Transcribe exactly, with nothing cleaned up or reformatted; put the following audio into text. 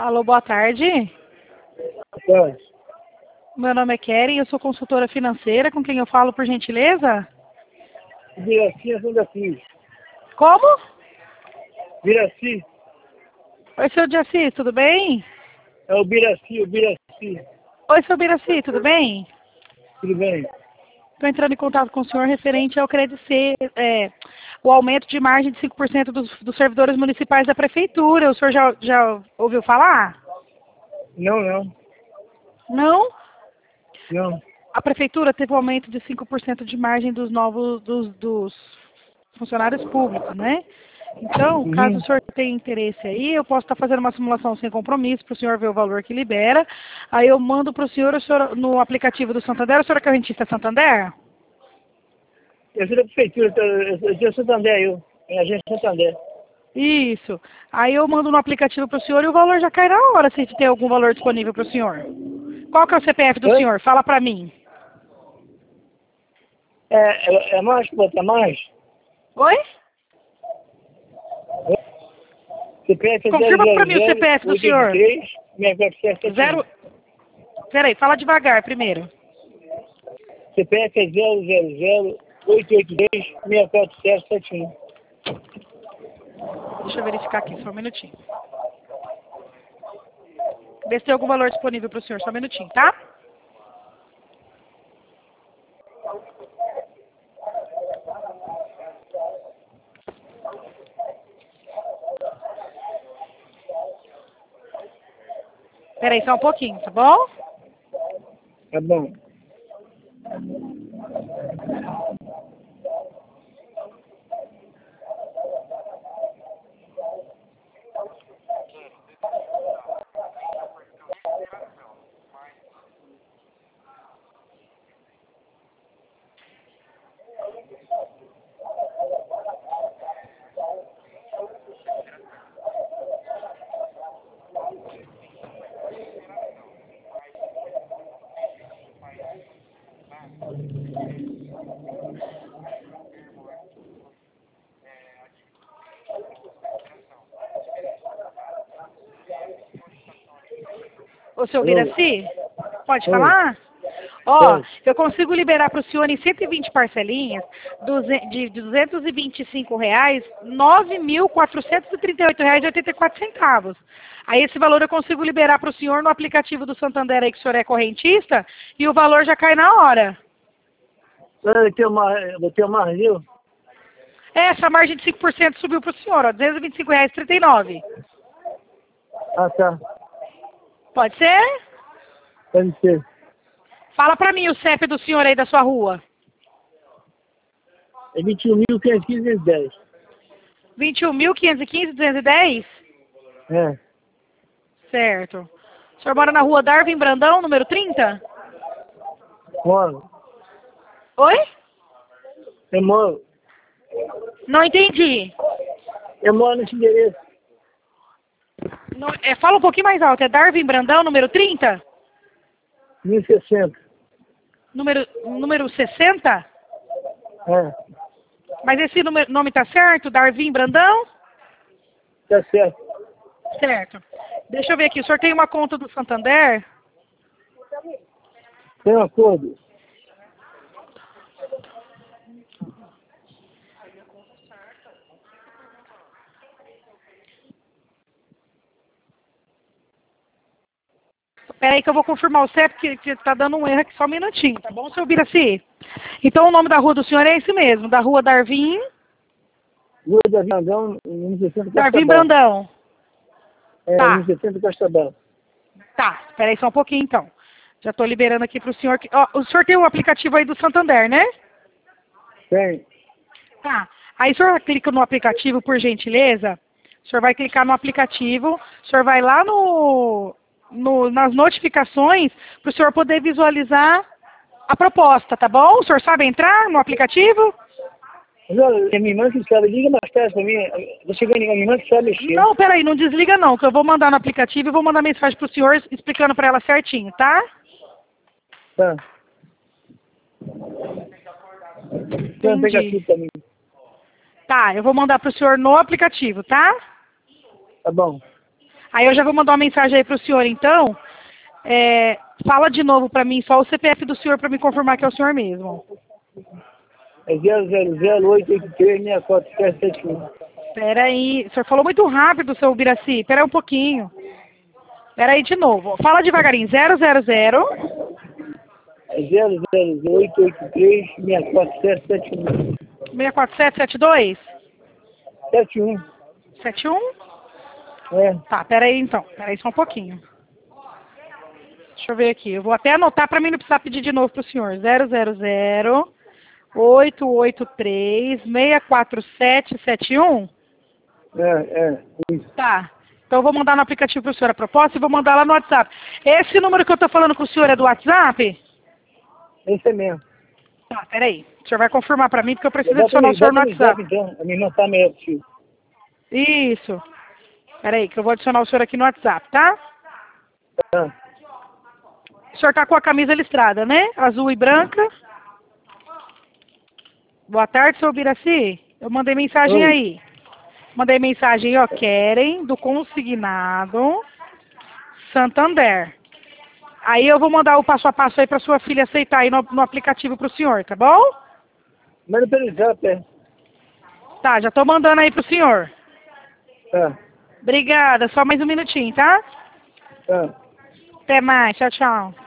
Alô, boa tarde. Pode. Meu nome é Keren, eu sou consultora financeira. Com quem eu falo, por gentileza? Viraci, Santa Cruz. Como? Viraci. Oi, seu Jaci, tudo bem? É o Biraci, o Biraci. Oi, seu Biraci, tudo bem? Tudo bem? Estou entrando em contato com o senhor referente ao Credit C, é, o aumento de margem de cinco por cento dos, dos servidores municipais da prefeitura. O senhor já, já ouviu falar? Não, não. Não? Não. A prefeitura teve um aumento de cinco por cento de margem dos novos dos, dos funcionários públicos, né? Então, caso Uhum. o senhor tenha interesse aí, eu posso estar fazendo uma simulação sem compromisso para o senhor ver o valor que libera. Aí eu mando para o senhor, o senhor no aplicativo do Santander. O senhor é correntista Santander? Eu sou da prefeitura, tá? eu sou de Santander, eu. É a agência Santander. Isso. Aí eu mando no aplicativo para o senhor e o valor já cai na hora, se tem algum valor disponível para o senhor. Qual que é o C P F do Oi? senhor? Fala para mim. É, é, é mais, bota mais? Oi? C P F é Confirma para mim o C P F do senhor. três sessenta e três, Zero... Peraí, fala devagar primeiro. C P F é zero zero zero oito oito três seis quatro sete sete um. Deixa eu verificar aqui, só um minutinho. Ver se tem algum valor disponível para o senhor, só um minutinho, tá? Peraí, só um pouquinho, tá bom? Tá bom. Ô, seu Alô? Viraci, pode Oi. falar? Ó, Pode. eu consigo liberar para o senhor em cento e vinte parcelinhas duze- de duzentos e vinte e cinco reais, nove mil quatrocentos e trinta e oito reais e oitenta e quatro centavos. Aí esse valor eu consigo liberar para o senhor no aplicativo do Santander aí que o senhor é correntista e o valor já cai na hora. Eu tenho mais, eu tenho mais, viu? Essa margem de cinco por cento subiu para o senhor, ó, duzentos e vinte e cinco reais e trinta e nove. Ah, tá. Pode ser? Pode ser. Fala para mim o C E P do senhor aí da sua rua. É vinte e um mil quinhentos e quinze vezes dez. vinte e um mil quinhentos e quinze, duzentos e dez? É. Certo. O senhor mora na rua Darwin Brandão, número trinta? Moro. Oi? Eu moro. Não entendi. Eu moro nesse endereço. Não, é, fala um pouquinho mais alto. É Darwin Brandão, número trinta? mil e sessenta. Número, número sessenta? É. Mas esse número, nome tá certo? Darwin Brandão? Tá certo. Certo. Deixa eu ver aqui. O senhor tem uma conta do Santander? Tem um acordo. Peraí que eu vou confirmar o C E P, que, que tá dando um erro aqui, só um minutinho, tá bom, seu Biraci? Então o nome da rua do senhor é esse mesmo, da rua Darwin, Rua da Brandão, mil e sessenta Darwin Castabal. Brandão. É, Tá, mil e sessenta Castabal. tá, peraí só um pouquinho então. Já tô liberando aqui pro senhor. que- Ó, o senhor tem um aplicativo aí do Santander, né? Tem. Tá. Aí o senhor clica no aplicativo, por gentileza. O senhor vai clicar no aplicativo, o senhor vai lá no, no- nas notificações para o senhor poder visualizar a proposta, tá bom? O senhor sabe entrar no aplicativo? Mas olha, é minha irmã que sabe. Liga mais tarde pra mim. Você ganha minha irmã que sabe mexer. Não, peraí, não desliga não, que eu vou mandar no aplicativo e vou mandar mensagem pro senhor explicando para ela certinho, tá? Tá. Então pega Entendi. aqui pra mim. Tá, eu vou mandar pro senhor no aplicativo, tá? Tá bom. Aí eu já vou mandar uma mensagem aí pro senhor, então. É, fala de novo pra mim só o C P F do senhor pra me confirmar que é o senhor mesmo. É zero zero zero oito oito três seis quatro sete sete um. Pera aí, o senhor falou muito rápido, seu Biraci. Pera aí um pouquinho. Pera aí de novo. Fala devagarinho. zero zero zero. É zero zero zero oito oito três seis quatro sete sete um. seis quatro sete sete dois? sete um. sete um? É. Tá, pera aí então. Pera aí só um pouquinho. Deixa eu ver aqui. Eu vou até anotar pra mim não precisar pedir de novo pro senhor. zero zero zero oito oito três seis quatro sete sete um? É, é. Isso. Tá. Então eu vou mandar no aplicativo pro senhor a proposta e vou mandar lá no WhatsApp. Esse número que eu tô falando com o senhor é do WhatsApp? Esse é mesmo. Tá, peraí. O senhor vai confirmar pra mim porque eu preciso Bota adicionar no, o senhor no bota no zap, WhatsApp. então. A minha irmã tá melhor que o Isso. Peraí, que eu vou adicionar o senhor aqui no WhatsApp, tá? Tá. O senhor tá com a camisa listrada, né? Azul e branca. Boa tarde, seu Biraci. Eu mandei mensagem Oi. aí. Mandei mensagem, ó, querem, do consignado Santander. Aí eu vou mandar o passo a passo aí pra sua filha aceitar aí no, no aplicativo pro senhor, tá bom? Manda pelo zap, é. Tá, já tô mandando aí pro senhor. Tá. Obrigada, só mais um minutinho, tá? Tá. Até mais, tchau, tchau.